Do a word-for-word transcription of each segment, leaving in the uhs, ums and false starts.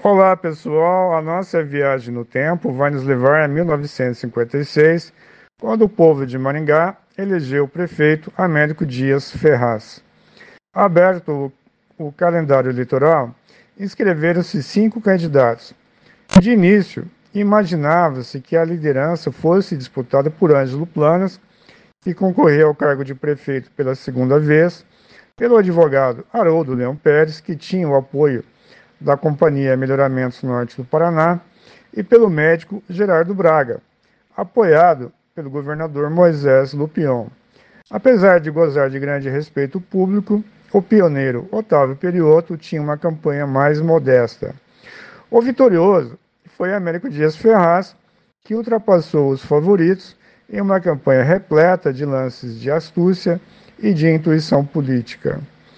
Olá pessoal, a nossa viagem no tempo vai nos levar a mil novecentos e cinquenta e seis, quando o povo de Maringá elegeu o prefeito Américo Dias Ferraz. Aberto o, o calendário eleitoral, inscreveram-se cinco candidatos. De início, imaginava-se que a liderança fosse disputada por Ângelo Planas, que concorreu ao cargo de prefeito pela segunda vez, pelo advogado Haroldo Leão Pérez, que tinha o apoio da Companhia Melhoramentos Norte do Paraná, e pelo médico Gerardo Braga, apoiado pelo governador Moisés Lupion. Apesar de gozar de grande respeito público, o pioneiro Otávio Perioto tinha uma campanha mais modesta. O vitorioso foi Américo Dias Ferraz, que ultrapassou os favoritos em uma campanha repleta de lances de astúcia e de intuição política.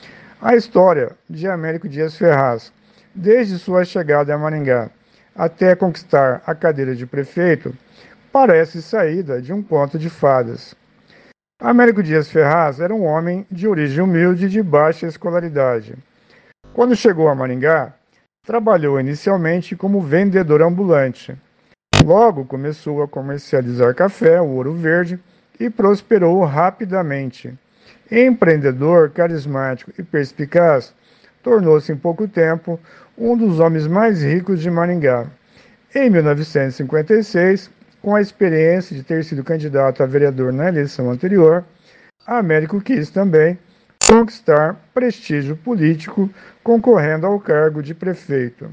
A história de Américo Dias Ferraz, desde sua chegada a Maringá até conquistar a cadeira de prefeito, parece saída de um conto de fadas. Américo Dias Ferraz era um homem de origem humilde e de baixa escolaridade. Quando chegou a Maringá, trabalhou inicialmente como vendedor ambulante. Logo começou a comercializar café, o Ouro Verde, e prosperou rapidamente. Empreendedor, carismático e perspicaz, tornou-se em pouco tempo um dos homens mais ricos de Maringá. Em mil novecentos e cinquenta e seis, com a experiência de ter sido candidato a vereador na eleição anterior, Américo quis também conquistar prestígio político concorrendo ao cargo de prefeito.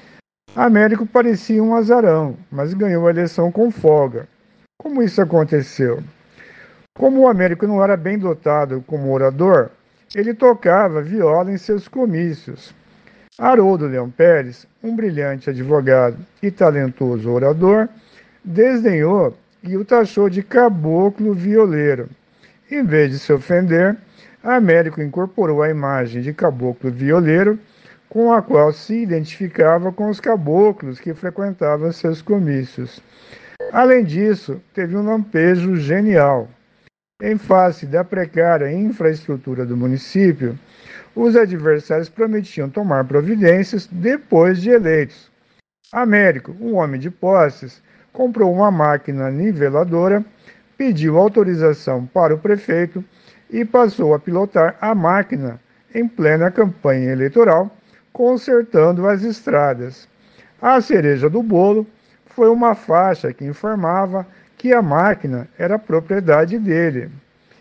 Américo parecia um azarão, mas ganhou a eleição com folga. Como isso aconteceu? Como o Américo não era bem dotado como orador, ele tocava viola em seus comícios. Haroldo Leão Pérez, um brilhante advogado e talentoso orador, desdenhou e o taxou de caboclo violeiro. Em vez de se ofender, Américo incorporou a imagem de caboclo violeiro, com a qual se identificava com os caboclos que frequentavam seus comícios. Além disso, teve um lampejo genial. Em face da precária infraestrutura do município, os adversários prometiam tomar providências depois de eleitos. Américo, um homem de posses, comprou uma máquina niveladora, pediu autorização para o prefeito e passou a pilotar a máquina em plena campanha eleitoral, consertando as estradas. A cereja do bolo foi uma faixa que informava que a máquina era propriedade dele.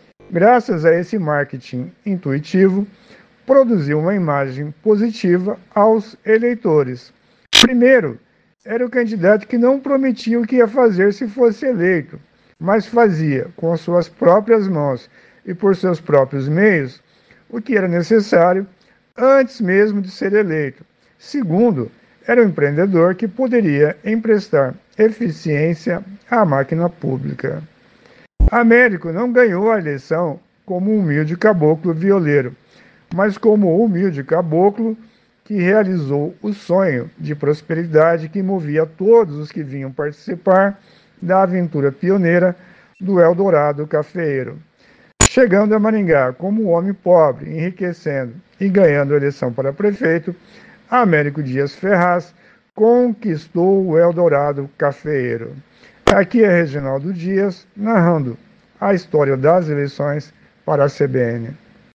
Graças a esse marketing intuitivo, produziu uma imagem positiva aos eleitores. Primeiro, era o candidato que não prometia o que ia fazer se fosse eleito, mas fazia com suas próprias mãos e por seus próprios meios o que era necessário antes mesmo de ser eleito. Segundo, era um empreendedor que poderia emprestar eficiência à máquina pública. Américo não ganhou a eleição como um humilde caboclo violeiro, mas como o humilde caboclo que realizou o sonho de prosperidade que movia todos os que vinham participar da aventura pioneira do Eldorado Cafeeiro. Chegando a Maringá como um homem pobre, enriquecendo e ganhando a eleição para prefeito, Américo Dias Ferraz conquistou o Eldorado Cafeeiro. Aqui é Reginaldo Dias, narrando a história das eleições para a C B N.